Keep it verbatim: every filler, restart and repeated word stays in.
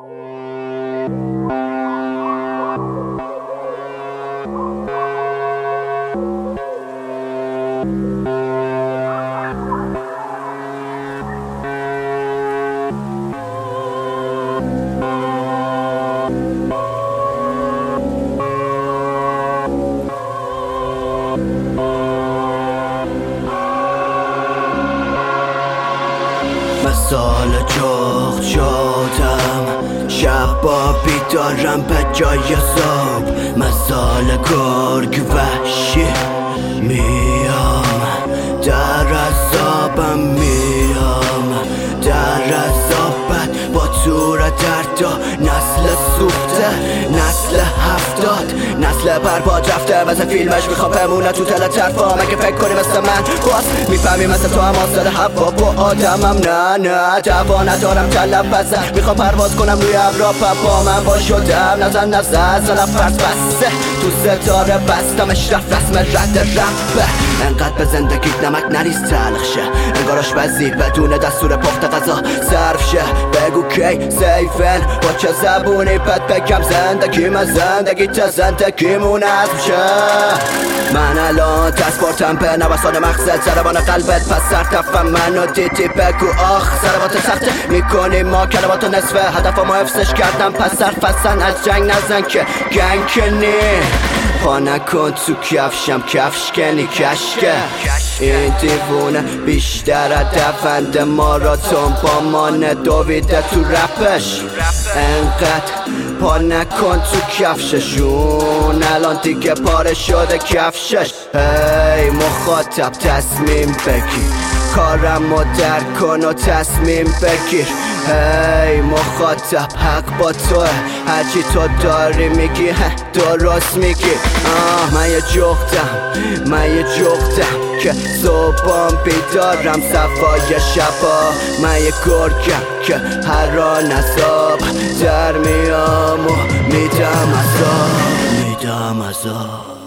مثال جغد شدم، شب با بیدارم به جای صبح. مثال گرگ وحشی میام، در عذابم میام، در عذابت با تور دردا. نسل سوخته، نسل هفتاد، نسل برباد رفته. مثل فیلمش میخوام بمونه تو دل طرفا. مگه فکر کنی مثل من باز میفهمی مثل تو هم آسل هوا با آدمم؟ نه نه دوا ندارم تلفظه، میخوام پرواز کنم روی ابرا. با من با شدم نزن نزن زنم فرض بسته تو ستاره بستمش رفت رسم رد رفته. انقدر به زندگیت نمک نریز تلخ شه، انگار آشپزی بدون دستور پخت غذا صرف شه. بگو کی سیفن با چه زبونی پد بگم زندگی من زندگی تا زندگیمون عزم شه. من الان تسپورتم به نوسان مغزت، ضربان قلبت پس سرتفم منو دیدی بگو آخ. ضربات سخته میکنی ما کلماتو نصفه، هدفمو حفظش کردم پس صرف اصلا از جنگ نزن که گنگ کنی. پا نکن تو کفشم کفش کنی کشکه. این دیوونه بیشتر دفند ماراتون با مانه دویده تو رپش. انقدر پا نکن تو کفششون، الان دیگه پاره شده کفشش. هی مخاطب تصمیم بگیر، کارمو درک کن و تصمیم بگیر. هی مخاطب حق با توه، هرچی تو داری میگی درست میگی. آه من یه جغدم، من یه جغدم که صبحام بیدارم صفای شبا. من یه گرگم که هر آن عذاب در میام و میدم عذاب، میدم عذاب.